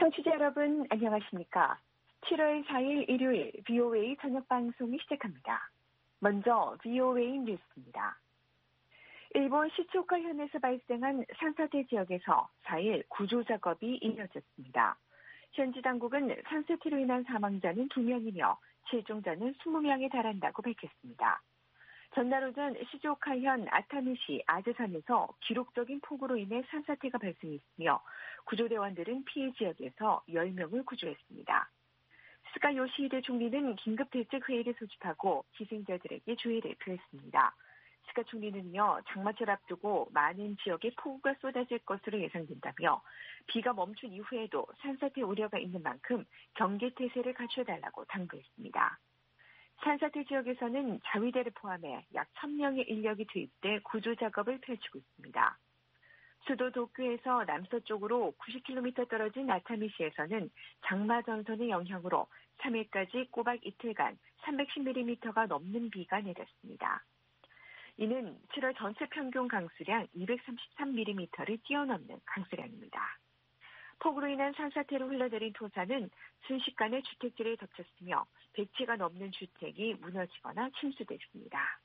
청취자 여러분, 안녕하십니까? 7월 4일 일요일 VOA 저녁 방송이 시작합니다. 먼저 VOA 뉴스입니다. 일본 시초카 현에서 발생한 산사태 지역에서 4일 구조 작업이 이어졌습니다. 현지 당국은 산사태로 인한 사망자는 2명이며 실종자는 20명에 달한다고 밝혔습니다. 전날 오전 시조카현 아타미시 아즈산에서 기록적인 폭우로 인해 산사태가 발생했으며 구조대원들은 피해 지역에서 10명을 구조했습니다. 스가 요시히데 총리는 긴급대책회의를 소집하고 희생자들에게 조의를 표했습니다. 스가 총리는요, 장마철 앞두고 많은 지역에 폭우가 쏟아질 것으로 예상된다며 비가 멈춘 이후에도 산사태 우려가 있는 만큼 경계태세를 갖춰달라고 당부했습니다. 산사태 지역에서는 자위대를 포함해 약 1000명의 인력이 투입돼 구조 작업을 펼치고 있습니다. 수도 도쿄에서 남서쪽으로 90km 떨어진 아타미시에서는 장마 전선의 영향으로 3일까지 꼬박 이틀간 310mm가 넘는 비가 내렸습니다. 이는 7월 전체 평균 강수량 233mm를 뛰어넘는 강수량입니다. 폭우로 인한 산사태로 흘러내린 토사는 순식간에 주택지를 덮쳤으며 100채가 넘는 주택이 무너지거나 침수됐습니다.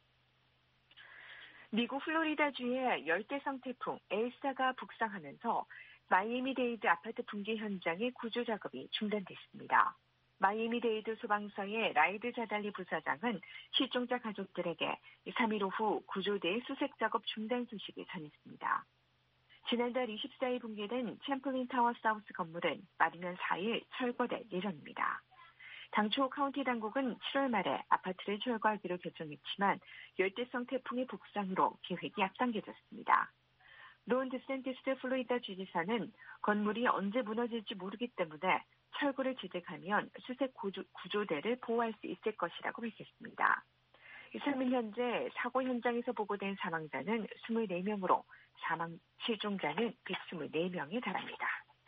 미국 플로리다주의 열대성 태풍 엘사가 북상하면서 마이애미데이드 아파트 붕괴 현장의 구조 작업이 중단됐습니다. 마이애미데이드 소방서의 라이드 자달리 부사장은 실종자 가족들에게 3일 오후 구조대의 수색 작업 중단 소식을 전했습니다. 지난달 24일 붕괴된 챔플린 타워 사우스 건물은 빠르면 4일 철거될 예정입니다. 당초 카운티 당국은 7월 말에 아파트를 철거하기로 결정했지만 열대성 태풍의 북상으로 계획이 앞당겨졌습니다. 론 드샌티스 플로리다 주지사는 건물이 언제 무너질지 모르기 때문에 철거를 지적하면 수색 구조대를 보호할 수 있을 것이라고 밝혔습니다. 3일 현재 사고 현장에서 보고된 사망자는 24명으로 실종자는 124명에 달합니다.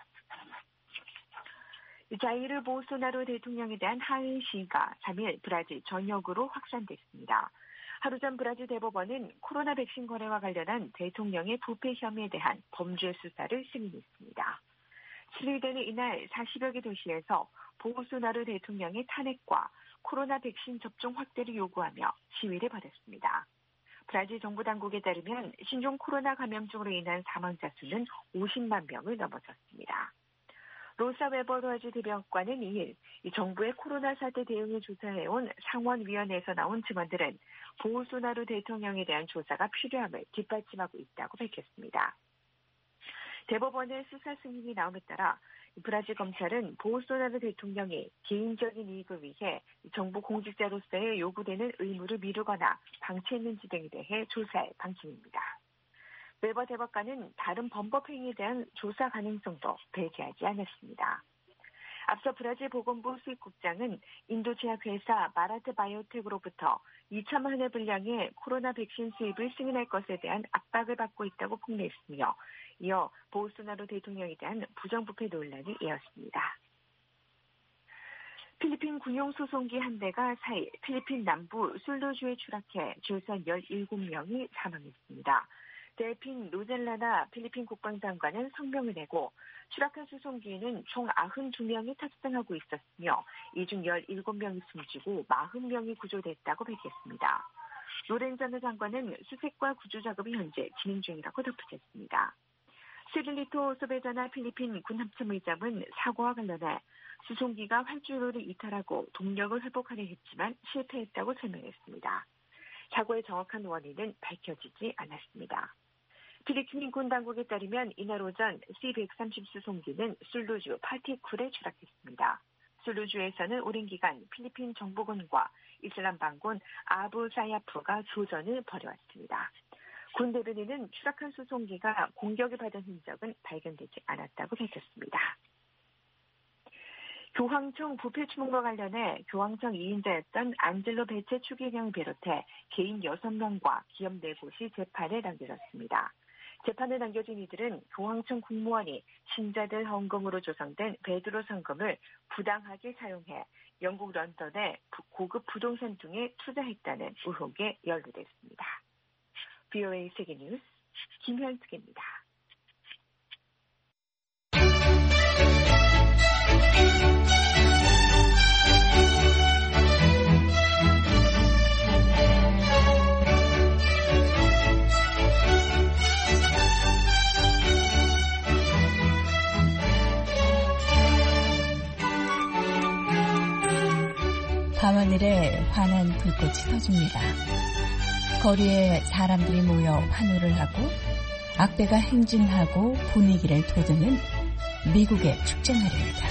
자이르 보소나로 대통령에 대한 하위 시위가 3일 브라질 전역으로 확산됐습니다. 하루 전 브라질 대법원은 코로나 백신 거래와 관련한 대통령의 부패 혐의에 대한 범죄 수사를 승인했습니다. 7일되는 이날 40여 개 도시에서 보소나로 대통령의 탄핵과 코로나 백신 접종 확대를 요구하며 시위를 벌였습니다. 브라질 정부 당국에 따르면 신종 코로나 감염증으로 인한 사망자 수는 50만 명을 넘어섰습니다. 로사 웨버로아즈 대법관은 2일 정부의 코로나 사태 대응을 조사해온 상원위원회에서 나온 증언들은 보소나로 대통령에 대한 조사가 필요함을 뒷받침하고 있다고 밝혔습니다. 대법원의 수사 승인이 나옴에 따라 브라질 검찰은 보소나로 대통령이 개인적인 이익을 위해 정부 공직자로서의 요구되는 의무를 미루거나 방치했는지 등에 대해 조사할 방침입니다. 웨버 대법관은 다른 범법 행위에 대한 조사 가능성도 배제하지 않았습니다. 앞서 브라질 보건부 수입국장은 인도 제약회사 마라트 바이오텍으로부터 2천만 회 분량의 코로나 백신 수입을 승인할 것에 대한 압박을 받고 있다고 폭로했으며 이어 보소나로 대통령에 대한 부정부패 논란이 이었습니다. 필리핀 군용 소송기 한 대가 4일 필리핀 남부 술루주에 추락해 조선 17명이 사망했습니다. 델핀 로젤라나 필리핀 국방장관은 성명을 내고 추락한 수송기에는 총 92명이 탑승하고 있었으며 이 중 17명이 숨지고 40명이 구조됐다고 밝혔습니다. 로렌자노 장관은 수색과 구조 작업이 현재 진행 중이라고 덧붙였습니다. 스릴리토 소베자나 필리핀 군합참의장은 사고와 관련해 수송기가 활주로를 이탈하고 동력을 회복하려 했지만 실패했다고 설명했습니다. 사고의 정확한 원인은 밝혀지지 않았습니다. 필리핀 군 당국에 따르면 이날 오전 C-130 수송기는 술루주 파티쿨에 추락했습니다. 술루주에서는 오랜 기간 필리핀 정보군과 이슬람 반군 아부 사야프가 조전을 벌여왔습니다. 군 대변인은 추락한 수송기가 공격을 받은 흔적은 발견되지 않았다고 밝혔습니다. 교황청 부패 추문과 관련해 교황청 2인자였던 안젤로 베체 추기경을 비롯해 개인 6명과 기업 4곳이 재판에 넘겨졌습니다. 재판에 넘겨진 이들은 교황청 국무원이 신자들 헌금으로 조성된 베드로 성금을 부당하게 사용해 영국 런던의 고급 부동산 등에 투자했다는 의혹에 연루됐습니다. VOA 세계뉴스 김현숙입니다. 밤하늘에 환한 불꽃이 터집니다. 거리에 사람들이 모여 환호를 하고 악배가 행진하고 분위기를 돋우는 미국의 축제날입니다.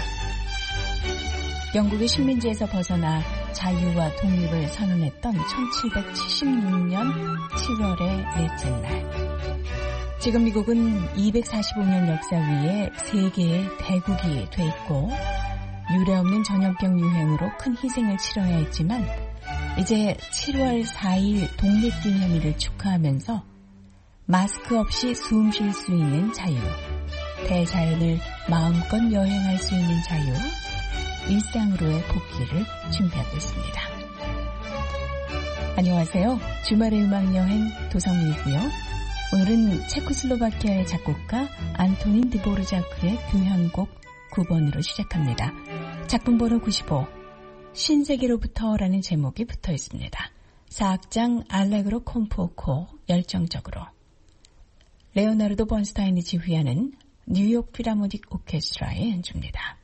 영국의 식민지에서 벗어나 자유와 독립을 선언했던 1776년 7월의 넷째 날. 지금 미국은 245년 역사 위에 세계의 대국이 돼 있고 유례없는 전염병 유행으로 큰 희생을 치러야 했지만 이제 7월 4일 독립기념일을 축하하면서 마스크 없이 숨 쉴 수 있는 자유, 대자연을 마음껏 여행할 수 있는 자유, 일상으로의 복귀를 준비하고 있습니다. 안녕하세요. 주말의 음악여행 도성미이고요. 오늘은 체코슬로바키아의 작곡가 안토닌 드보르자크의 교향곡 9번으로 시작합니다. 작품번호 95, 신세계로부터라는 제목이 붙어 있습니다. 4악장 알레그로 콤포코 열정적으로. 레오나르도 번스타인이 지휘하는 뉴욕 필하모닉 오케스트라의 연주입니다.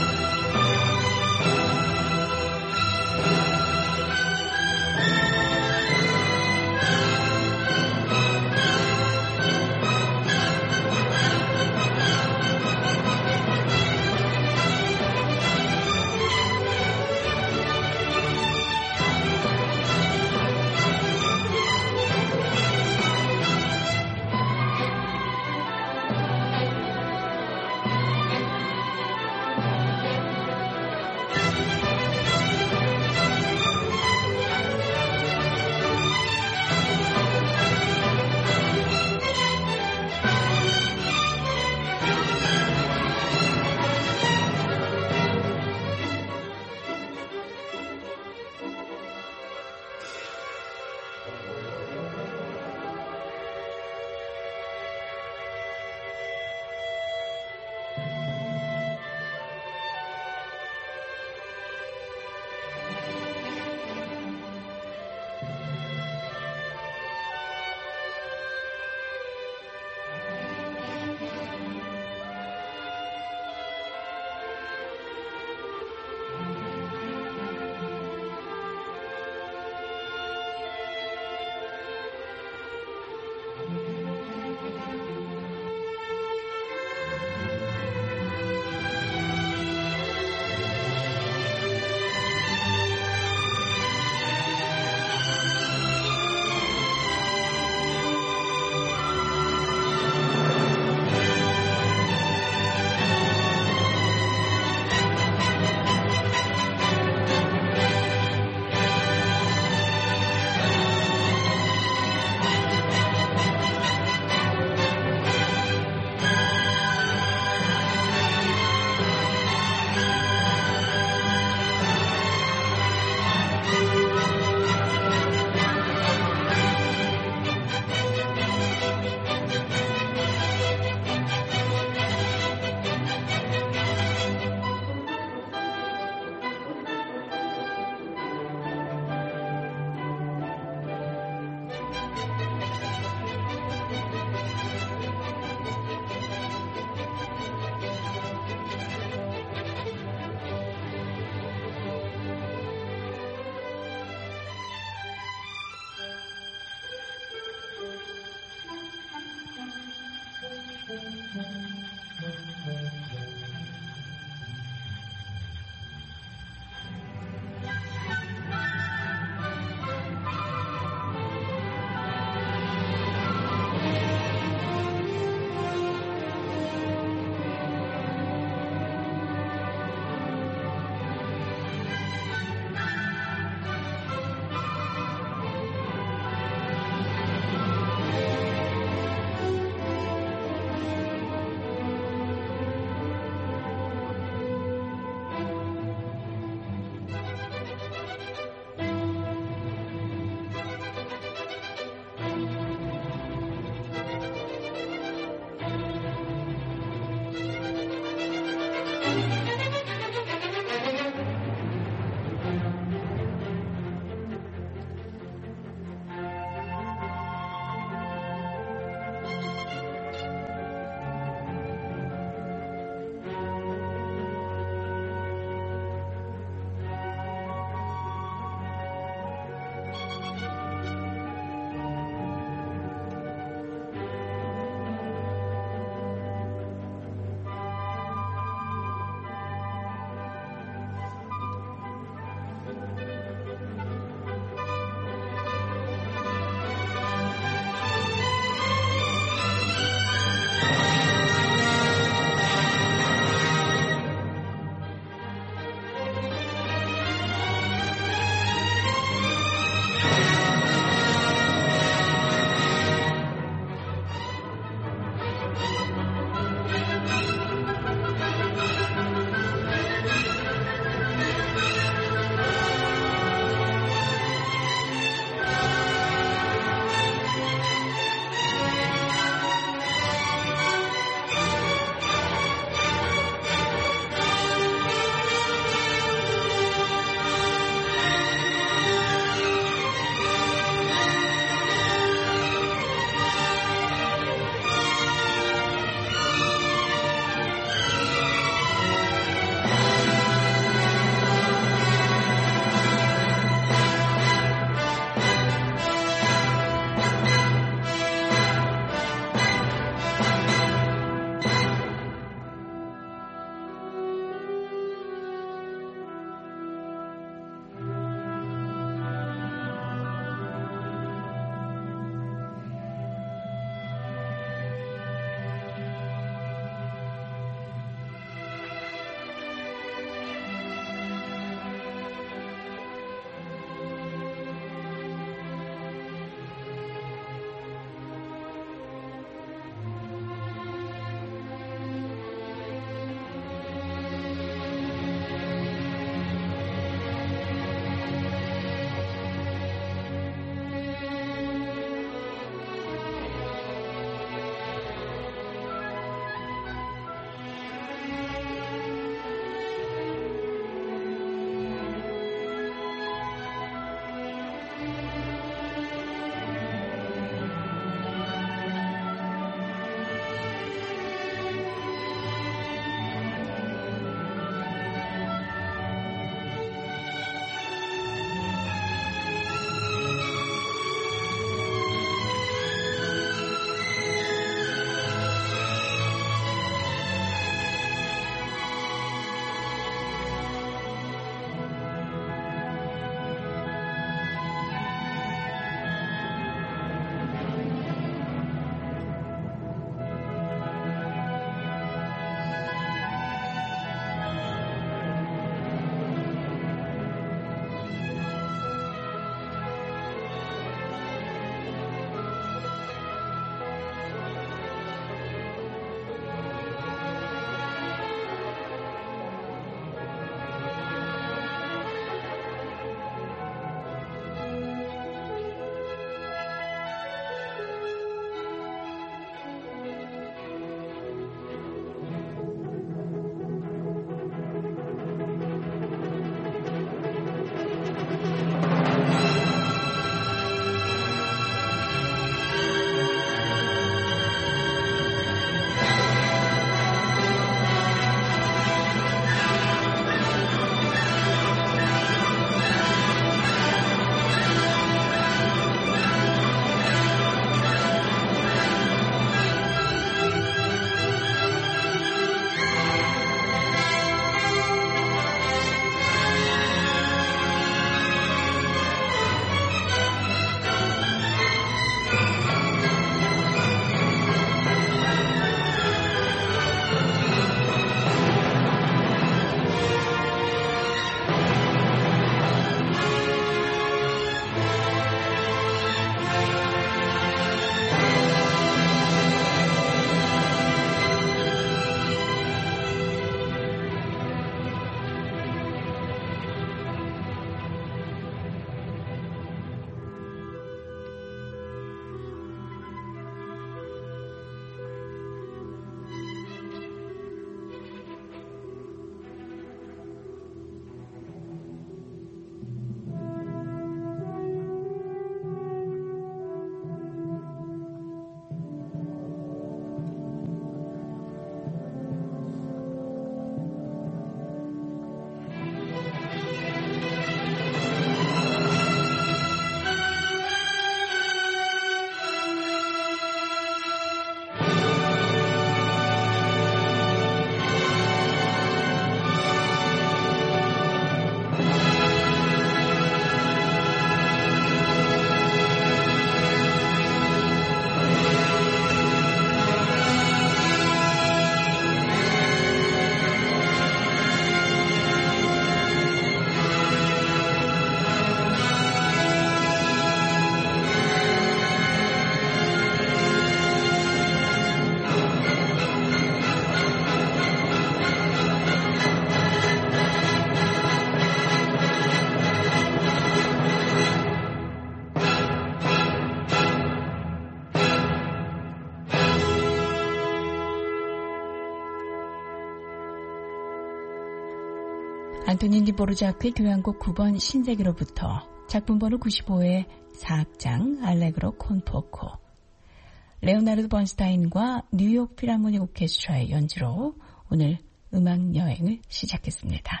안토니 디보르자크의 교향곡 9번 신세계로부터 작품번호 95의 사악장 알레그로 콘포코, 레오나르도 번스타인과 뉴욕 필하모닉 오케스트라의 연주로 오늘 음악 여행을 시작했습니다.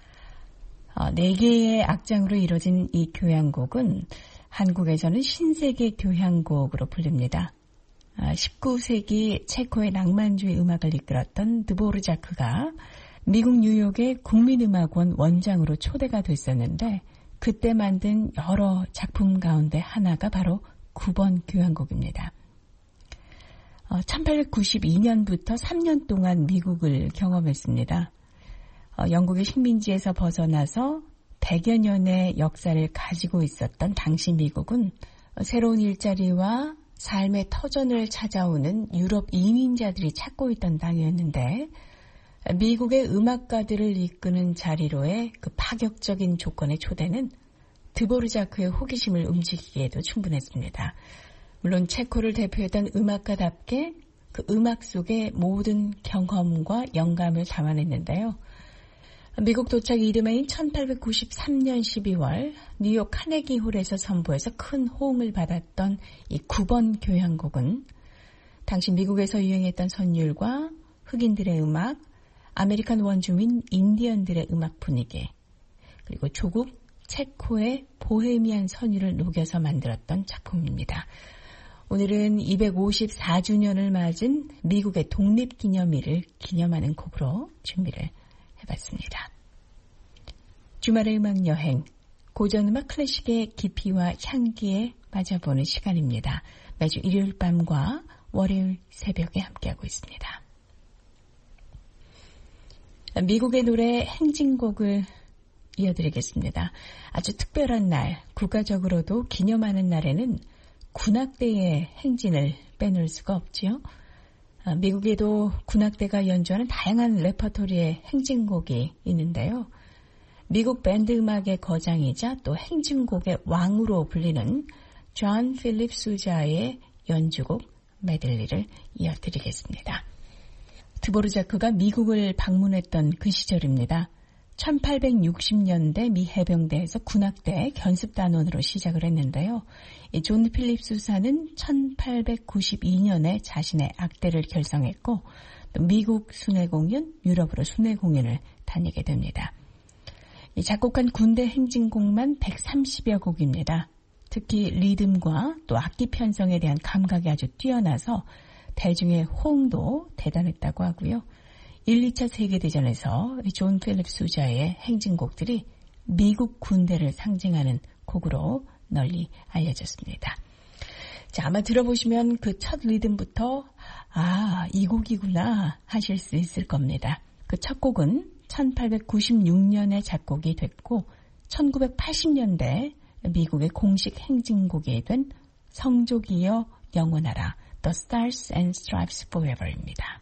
4개의 악장으로 이루어진 이 교향곡은 한국에서는 신세계 교향곡으로 불립니다. 19세기 체코의 낭만주의 음악을 이끌었던 드보르자크가 미국 뉴욕의 국민음악원 원장으로 초대가 됐었는데 그때 만든 여러 작품 가운데 하나가 바로 9번 교향곡입니다. 1892년부터 3년 동안 미국을 경험했습니다. 영국의 식민지에서 벗어나서 100여 년의 역사를 가지고 있었던 당시 미국은 새로운 일자리와 삶의 터전을 찾아오는 유럽 이민자들이 찾고 있던 땅이었는데 미국의 음악가들을 이끄는 자리로의 그 파격적인 조건의 초대는 드보르자크의 호기심을 움직이기에도 충분했습니다. 물론 체코를 대표했던 음악가답게 그 음악 속에 모든 경험과 영감을 담아냈는데요. 미국 도착 이듬해인 1893년 12월 뉴욕 카네기 홀에서 선보여서 큰 호응을 받았던 이 9번 교향곡은 당시 미국에서 유행했던 선율과 흑인들의 음악, 아메리칸 원주민 인디언들의 음악 분위기, 그리고 조국 체코의 보헤미안 선율을 녹여서 만들었던 작품입니다. 오늘은 254주년을 맞은 미국의 독립기념일을 기념하는 곡으로 준비를 해봤습니다. 주말의 음악여행, 고전음악 클래식의 깊이와 향기에 빠져보는 시간입니다. 매주 일요일 밤과 월요일 새벽에 함께하고 있습니다. 미국의 노래 행진곡을 이어드리겠습니다. 아주 특별한 날, 국가적으로도 기념하는 날에는 군악대의 행진을 빼놓을 수가 없지요. 미국에도 군악대가 연주하는 다양한 레퍼토리의 행진곡이 있는데요. 미국 밴드 음악의 거장이자 또 행진곡의 왕으로 불리는 존 필립 수자의 연주곡 메들리를 이어드리겠습니다. 드보르자크가 미국을 방문했던 그 시절입니다. 1860년대 미 해병대에서 군악대 견습단원으로 시작을 했는데요. 존 필립 수사는 1892년에 자신의 악대를 결성했고 또 미국 순회 공연, 유럽으로 순회 공연을 다니게 됩니다. 작곡한 군대 행진곡만 130여 곡입니다. 특히 리듬과 또 악기 편성에 대한 감각이 아주 뛰어나서 대중의 호응도 대단했다고 하고요. 1, 2차 세계대전에서 존 필립 수자의 행진곡들이 미국 군대를 상징하는 곡으로 널리 알려졌습니다. 자, 아마 들어보시면 그 첫 리듬부터 이 곡이구나 하실 수 있을 겁니다. 그 첫 곡은 1896년에 작곡이 됐고 1980년대 미국의 공식 행진곡이 된 성족이여 영원하라 The Stars and Stripes Forever입니다.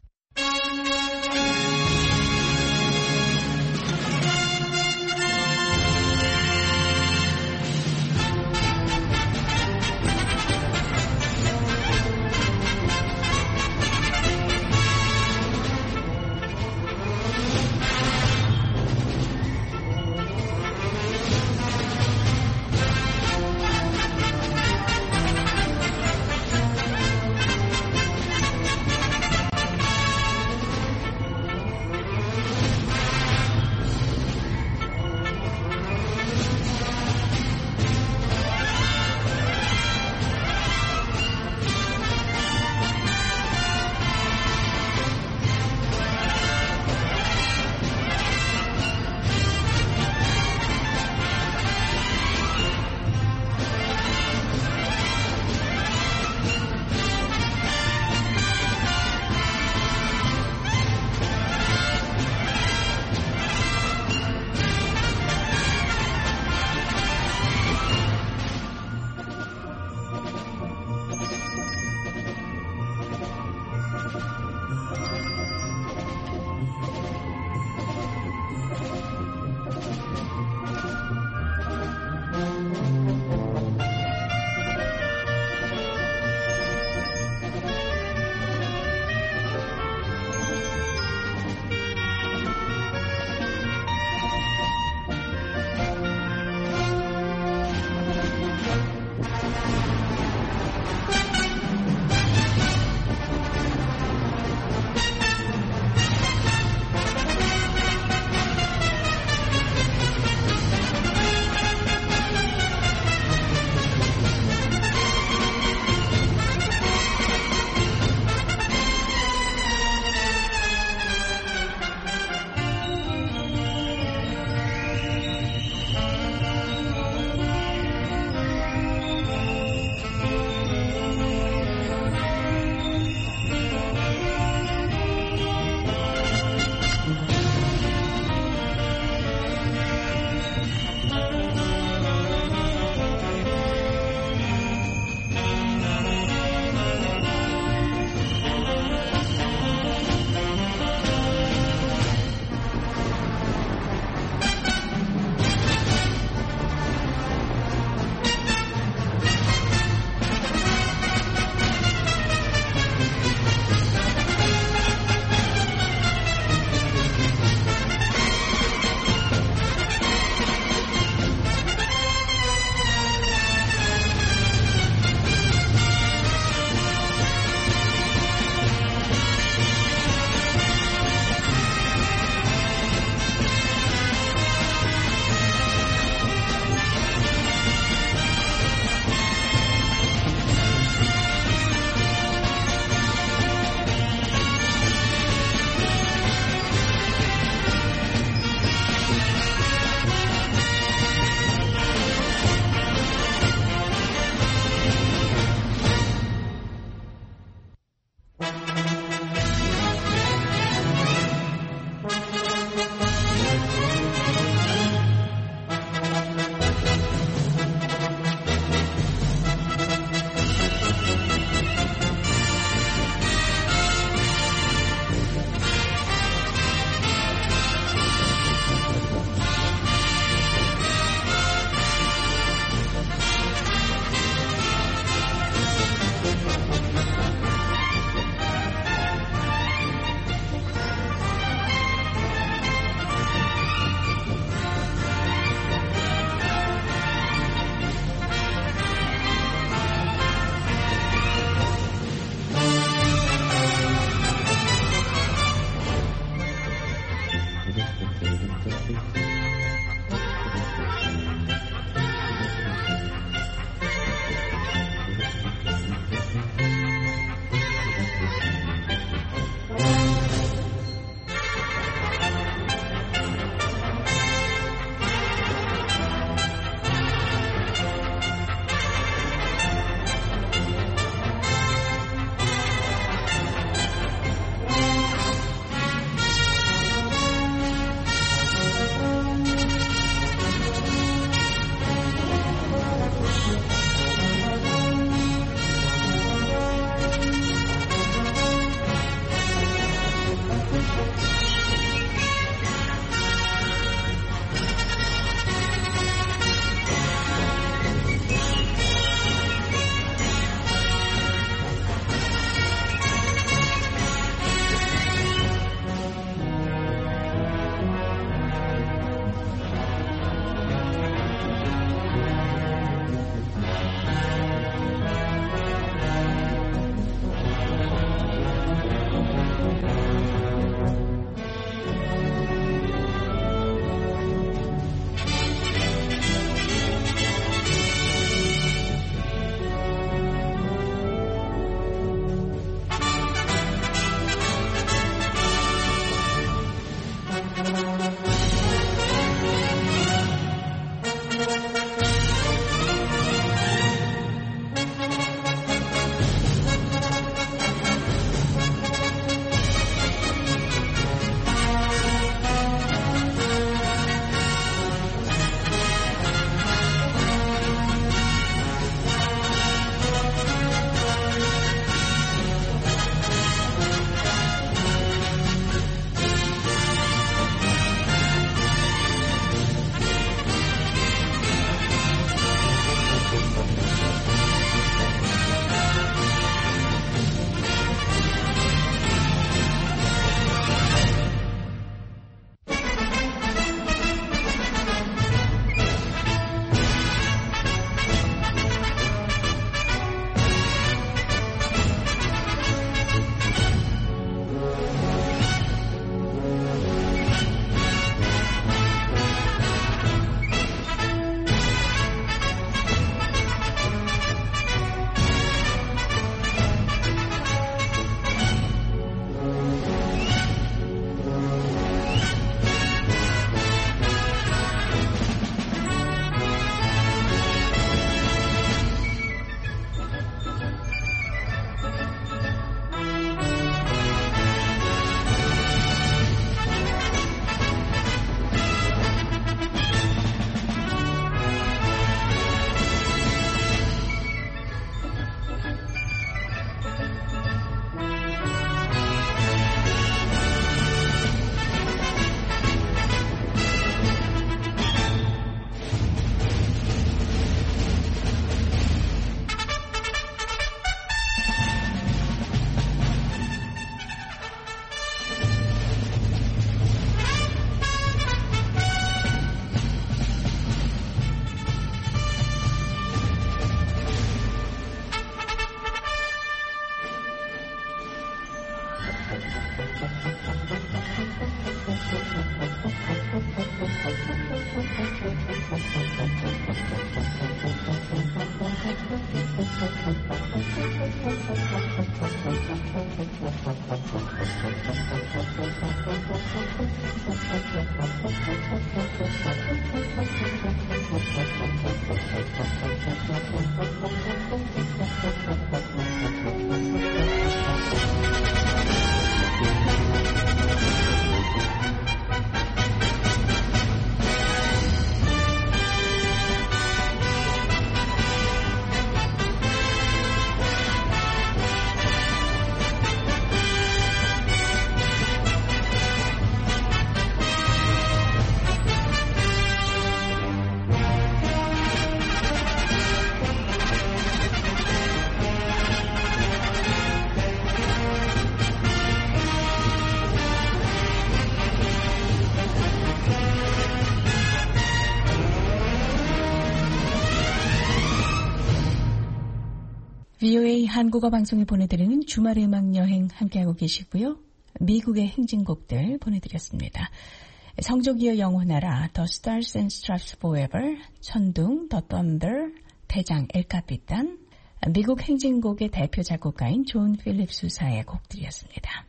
VOA 한국어 방송이 보내드리는 주말의 음악 여행 함께하고 계시고요. 미국의 행진곡들 보내드렸습니다. 성조기어 영원하라, The Stars and Stripes Forever, 천둥, The Thunder, 대장, 엘 카피탄, 미국 행진곡의 대표 작곡가인 존 필립스 사의 곡들이었습니다.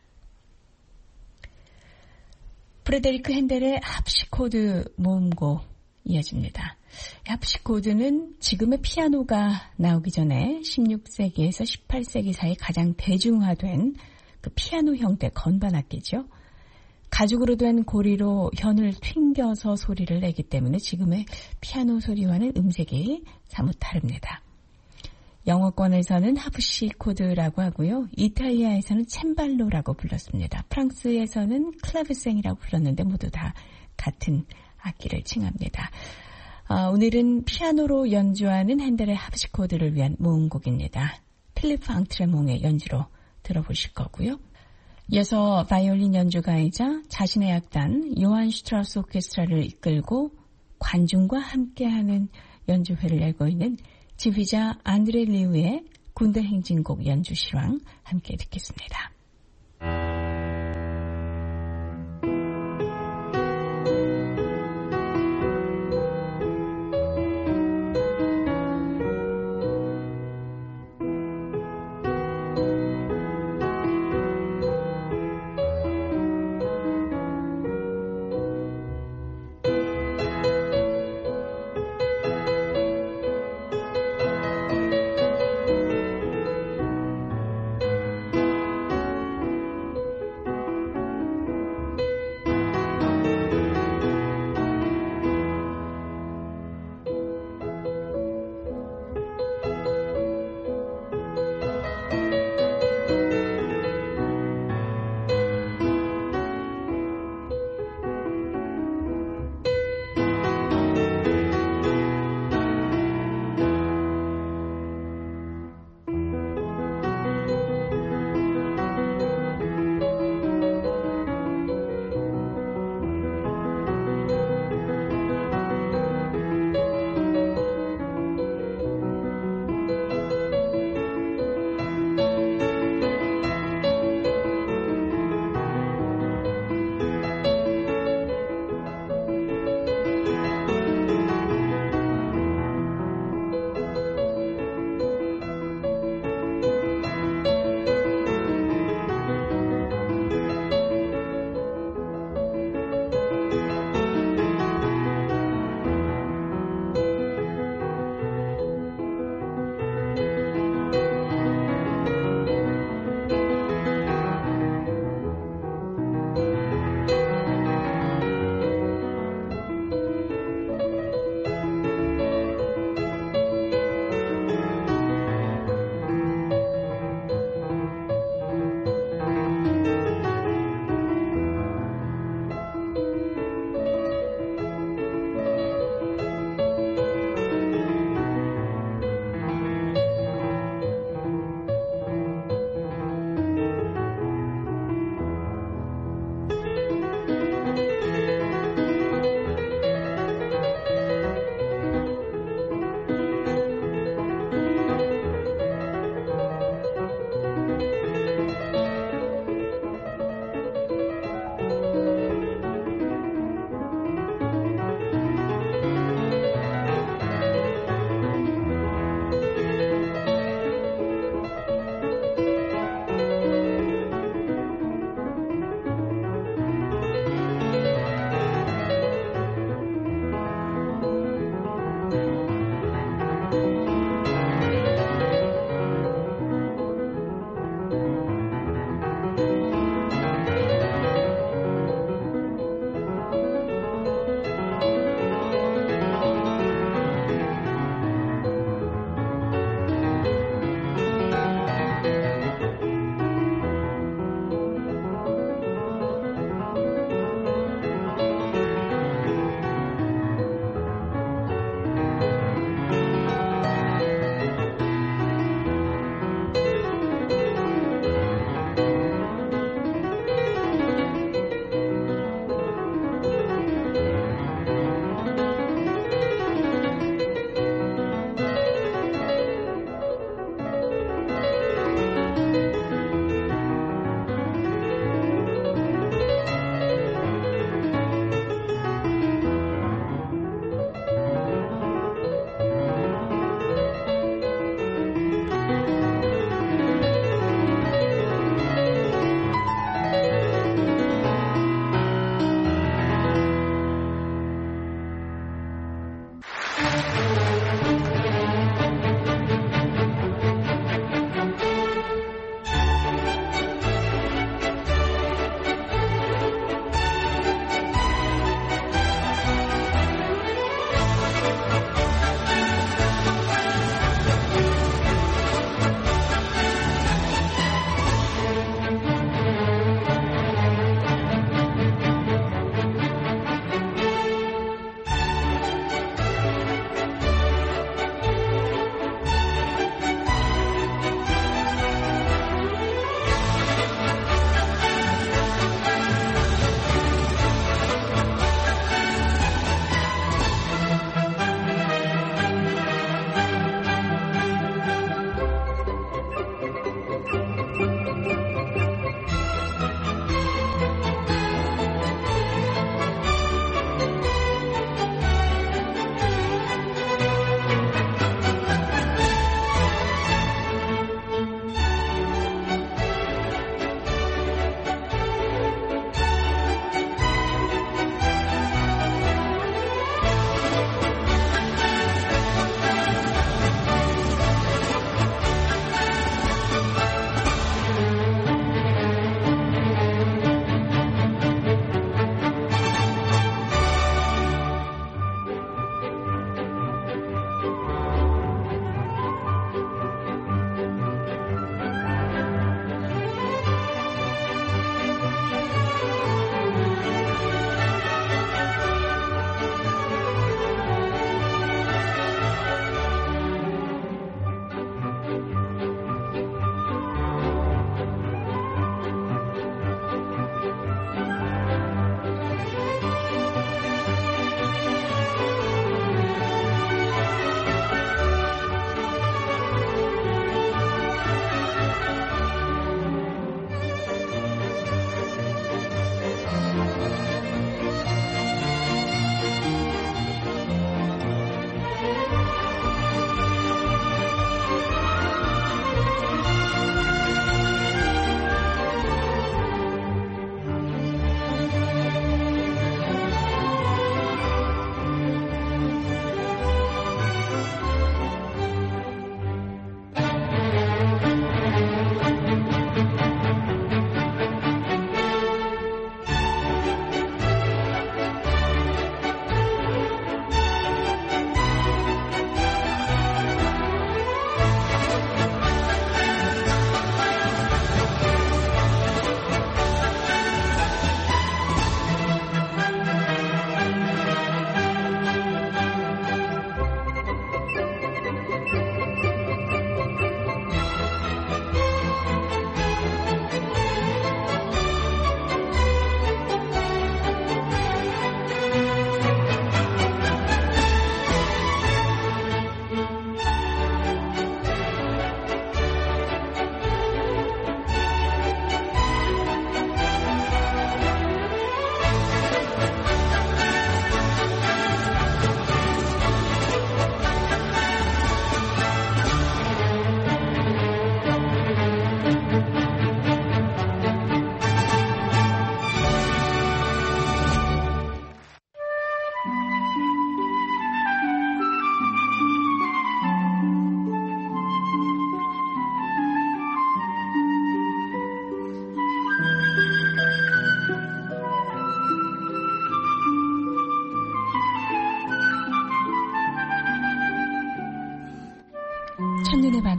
프레데리크 핸델의 합시코드 모음곡 이어집니다. 합시코드는 지금의 피아노가 나오기 전에 16세기에서 18세기 사이 가장 대중화된 그 피아노 형태 건반악기죠. 가죽으로 된 고리로 현을 튕겨서 소리를 내기 때문에 지금의 피아노 소리와는 음색이 사뭇 다릅니다. 영어권에서는 하프시코드라고 하고요. 이탈리아에서는 챔발로라고 불렀습니다. 프랑스에서는 클라브생이라고 불렀는데 모두 다 같은 악기를 칭합니다. 오늘은 피아노로 연주하는 핸델의 합시코드를 위한 모음곡입니다. 필리프 앙트레몽의 연주로 들어보실 거고요. 이어서 바이올린 연주가이자 자신의 악단 요한 슈트라우스 오케스트라를 이끌고 관중과 함께하는 연주회를 열고 있는 지휘자 안드레 리우의 군대 행진곡 연주 실황 함께 듣겠습니다.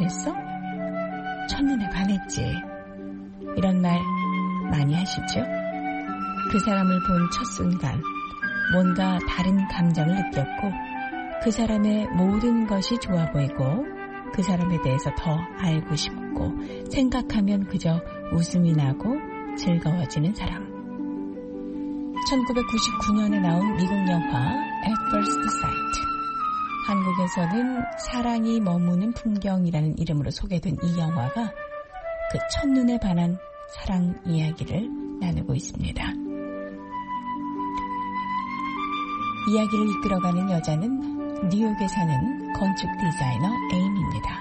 반했어? 첫눈에 반했지. 이런 말 많이 하시죠? 그 사람을 본 첫 순간 뭔가 다른 감정을 느꼈고 그 사람의 모든 것이 좋아 보이고 그 사람에 대해서 더 알고 싶고 생각하면 그저 웃음이 나고 즐거워지는 사람. 1999년에 나온 미국 영화 At First Sight. 한국에서는 사랑이 머무는 풍경이라는 이름으로 소개된 이 영화가 그 첫눈에 반한 사랑 이야기를 나누고 있습니다. 이야기를 이끌어가는 여자는 뉴욕에 사는 건축 디자이너 에임입니다.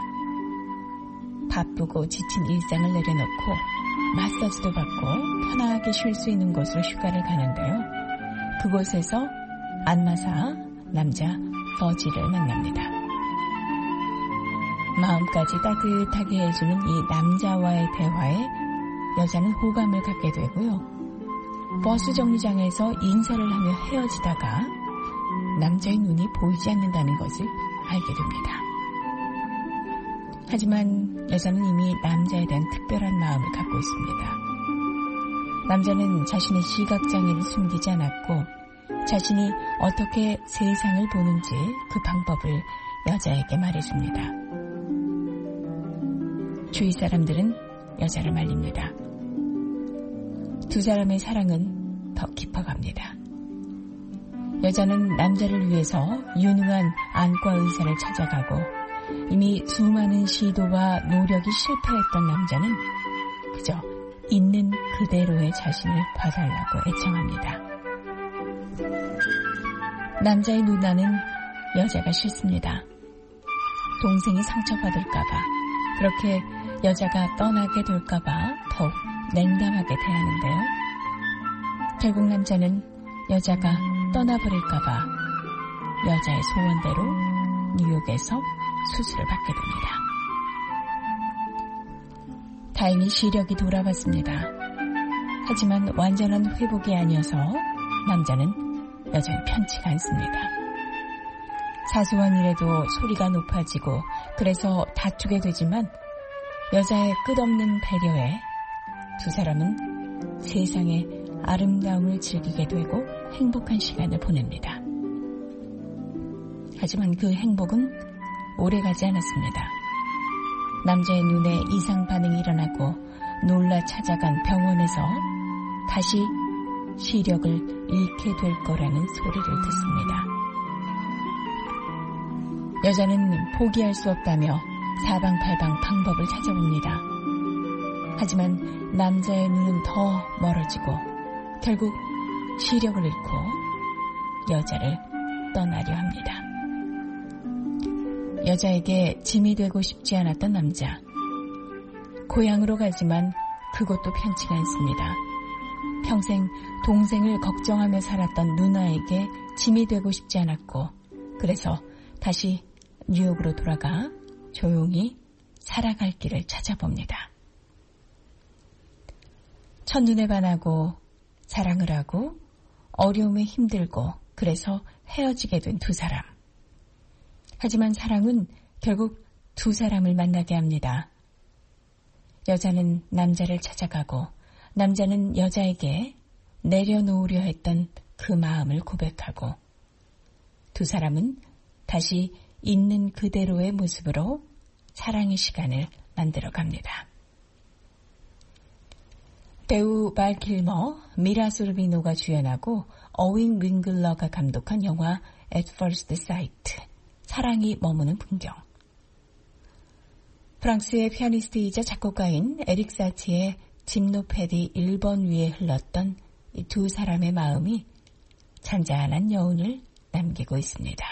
바쁘고 지친 일상을 내려놓고 마사지도 받고 편하게 쉴 수 있는 곳으로 휴가를 가는데요. 그곳에서 안마사 남자 버지를 만납니다. 마음까지 따뜻하게 해주는 이 남자와의 대화에 여자는 호감을 갖게 되고요. 버스 정류장에서 인사를 하며 헤어지다가 남자의 눈이 보이지 않는다는 것을 알게 됩니다. 하지만 여자는 이미 남자에 대한 특별한 마음을 갖고 있습니다. 남자는 자신의 시각장애를 숨기지 않았고 자신이 어떻게 세상을 보는지 그 방법을 여자에게 말해줍니다. 주위 사람들은 여자를 말립니다. 두 사람의 사랑은 더 깊어갑니다. 여자는 남자를 위해서 유능한 안과 의사를 찾아가고 이미 수많은 시도와 노력이 실패했던 남자는 그저 있는 그대로의 자신을 봐달라고 애청합니다. 남자의 누나는 여자가 싫습니다. 동생이 상처받을까봐, 그렇게 여자가 떠나게 될까봐 더욱 냉담하게 대하는데요. 결국 남자는 여자가 떠나버릴까봐 여자의 소원대로 뉴욕에서 수술을 받게 됩니다. 다행히 시력이 돌아왔습니다. 하지만 완전한 회복이 아니어서 남자는 여전히 편치가 않습니다. 사소한 일에도 소리가 높아지고 그래서 다투게 되지만 여자의 끝없는 배려에 두 사람은 세상의 아름다움을 즐기게 되고 행복한 시간을 보냅니다. 하지만 그 행복은 오래가지 않았습니다. 남자의 눈에 이상 반응이 일어나고 놀라 찾아간 병원에서 다시 시력을 잃게 될 거라는 소리를 듣습니다. 여자는 포기할 수 없다며 사방팔방 방법을 찾아봅니다. 하지만 남자의 눈은 더 멀어지고 결국 시력을 잃고 여자를 떠나려 합니다. 여자에게 짐이 되고 싶지 않았던 남자. 고향으로 가지만 그것도 편치가 않습니다. 평생 동생을 걱정하며 살았던 누나에게 짐이 되고 싶지 않았고 그래서 다시 뉴욕으로 돌아가 조용히 살아갈 길을 찾아봅니다. 첫눈에 반하고 사랑을 하고 어려움에 힘들고 그래서 헤어지게 된 두 사람. 하지만 사랑은 결국 두 사람을 만나게 합니다. 여자는 남자를 찾아가고 남자는 여자에게 내려놓으려 했던 그 마음을 고백하고 두 사람은 다시 있는 그대로의 모습으로 사랑의 시간을 만들어갑니다. 배우 발 kilmer, 미라 소르비노가 주연하고 어윈 윙글러가 감독한 영화 At First Sight, 사랑이 머무는 풍경. 프랑스의 피아니스트이자 작곡가인 에릭 사티의 짐노패디 1번 위에 흘렀던 이 두 사람의 마음이 잔잔한 여운을 남기고 있습니다.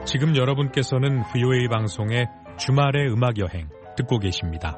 지금 여러분께서는 VOA 방송의 주말의 음악여행 듣고 계십니다.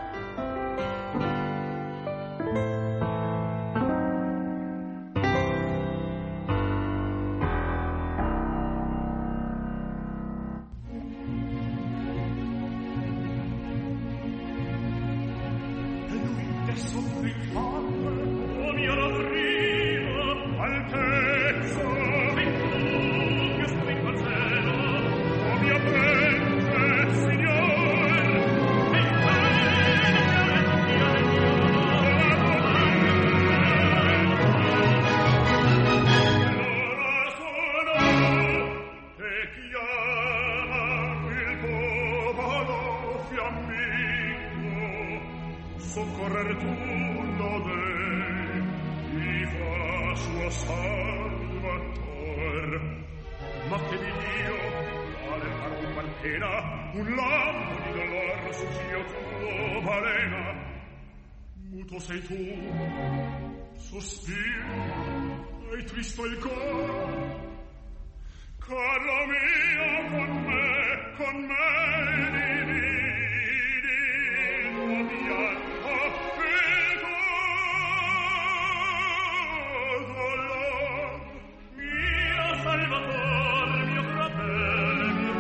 Soccorrer tu lo dei, viva suo salvator. Ma che di Dio, vale parol qualchena, un lampo di dolor su sia tuo balena. Muto sei tu, sospiro, hai tristo il cor. Cara mia, con me dividi il tuo pianto, il tuo dolor. Mio Salvator, mio fratello,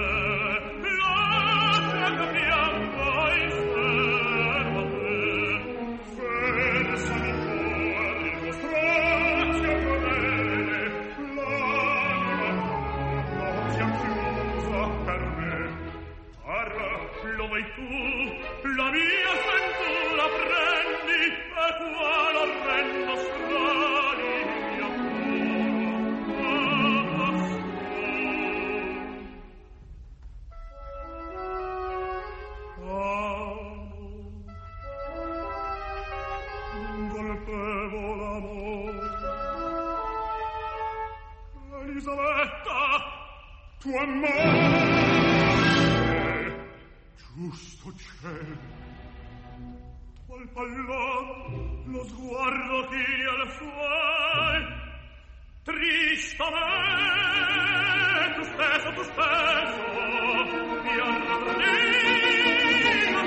lascia che piango il servo a te. Versami fuori il tuo strazio crudele, l'anima chiusa per me. Parla, lo vuoi tu, la mia sventura prendi, e qual orrendo strani mio cuore un colpevole amore. Elisabetta, tua amore, giusto cielo, qual pallor lo sguardo chini al suoi, tristamente tu stesso, mi arredino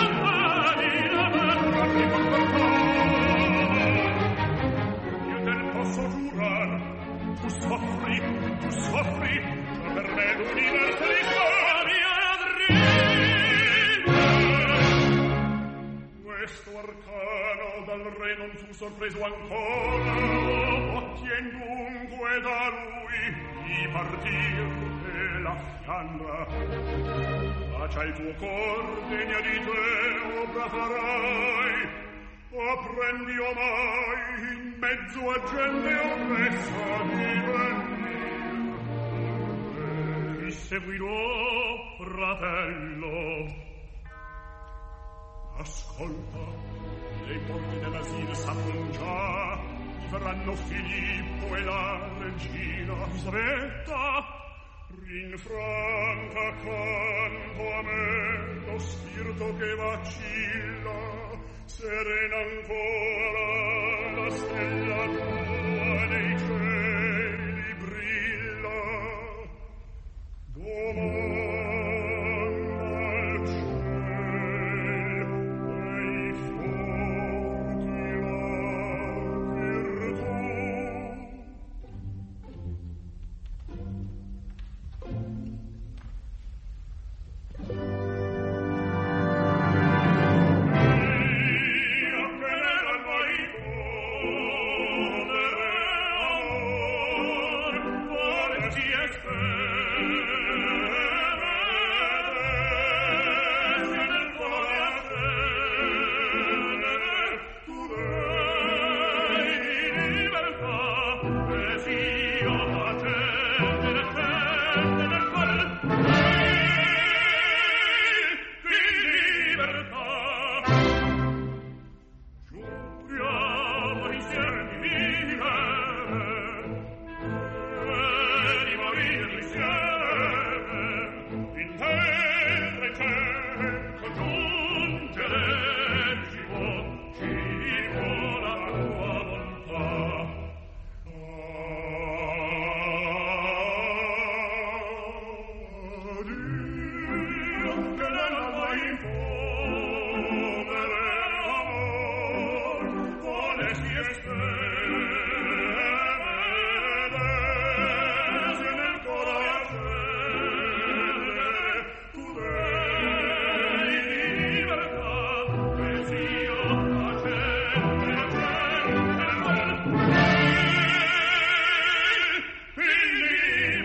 io te ne posso giurar, tu soffri, per me l'universalità mia questo arcano dal re non fu sorpreso ancora, ottien dunque da lui di partir della Fiandra. Faccia il tuo cor degna di te obra farai, apprendi omai in mezzo a gente oppressa di venir. Ti seguirò, fratello. Ascolta, le porte dell'asilo sanno già, ti verranno Filippo e la regina Elisabetta. Rinfranca accanto a me lo spirito che vacilla, serena ancora la stella tua nei cieli brilla.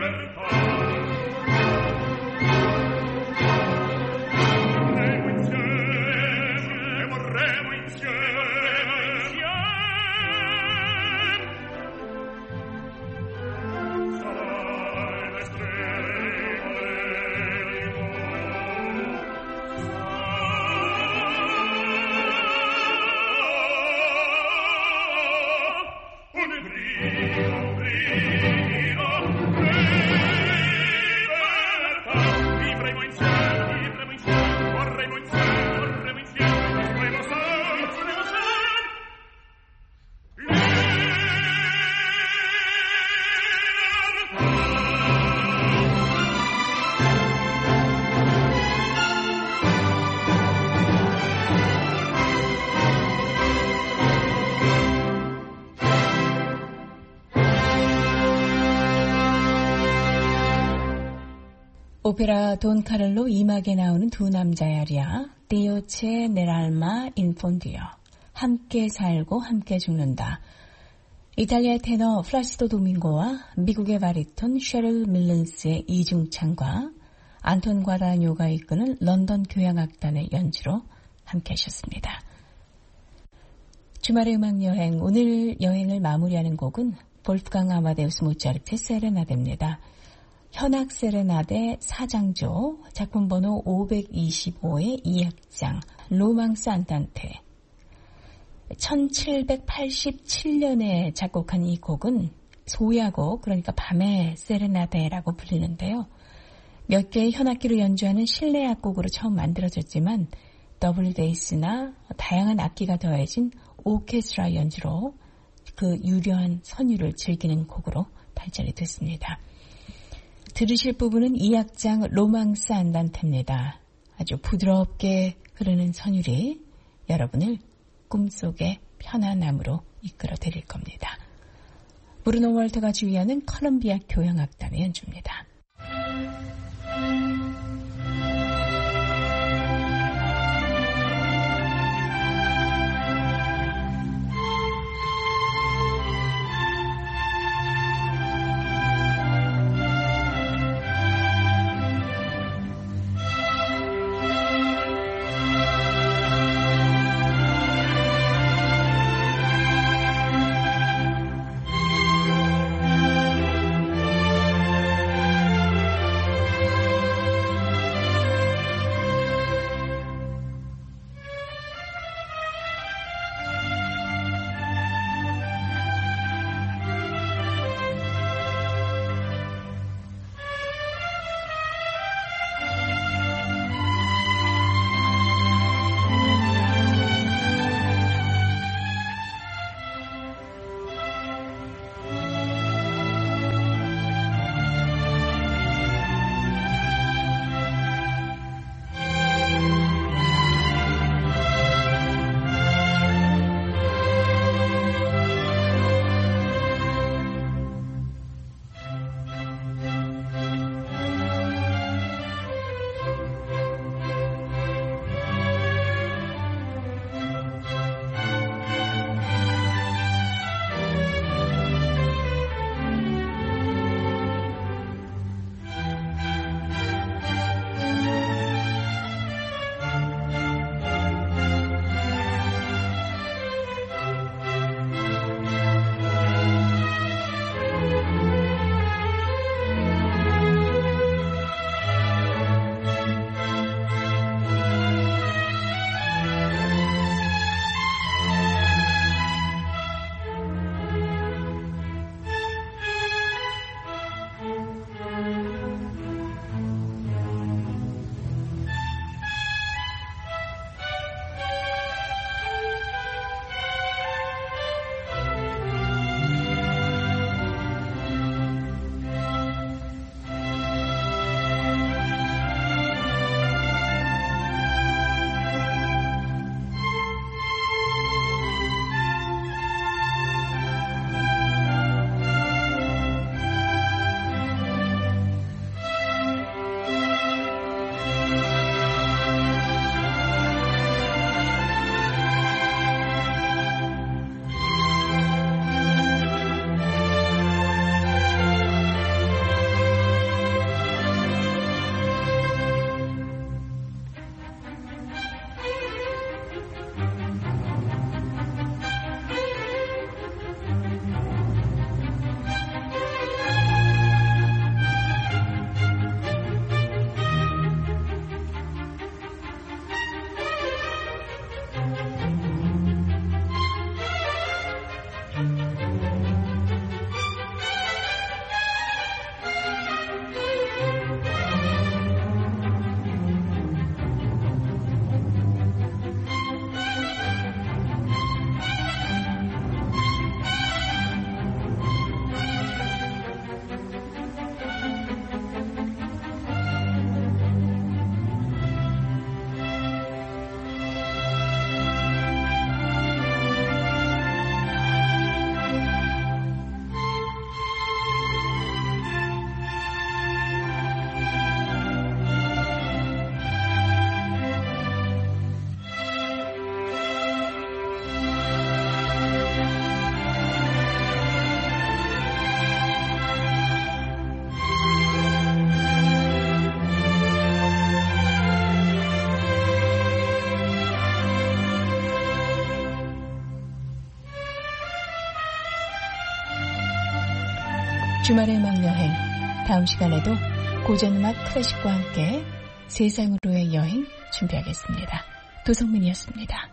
오페라 돈 카를로 2막에 나오는 두 남자의 아리아 디오체 네랄마 인폰디오 함께 살고 함께 죽는다. 이탈리아의 테너 플라시도 도밍고와 미국의 바리톤 셰릴 밀런스의 이중창과 안톤 과다뇨가 이끄는 런던 교향악단의 연주로 함께 하셨습니다. 주말의 음악여행, 오늘 여행을 마무리하는 곡은 볼프강 아마데우스 모차르트의 세레나데입니다. 현악 세레나데 4장조, 작품 번호 525의 2악장, 로망스 안단테. 1787년에 작곡한 이 곡은 소야곡, 그러니까 밤의 세레나데라고 불리는데요. 몇 개의 현악기로 연주하는 실내 악곡으로 처음 만들어졌지만 더블 베이스나 다양한 악기가 더해진 오케스트라 연주로 그 유려한 선율을 즐기는 곡으로 발전이 됐습니다. 들으실 부분은 2악장 로망스 안단테입니다. 아주 부드럽게 흐르는 선율이 여러분을 꿈속의 편안함으로 이끌어 드릴 겁니다. 브루노 월터가 지휘하는 컬럼비아 교향악단의 연주입니다. 주말의 음악여행, 다음 시간에도 고전음악 클래식과 함께 세상으로의 여행 준비하겠습니다. 도성민이었습니다.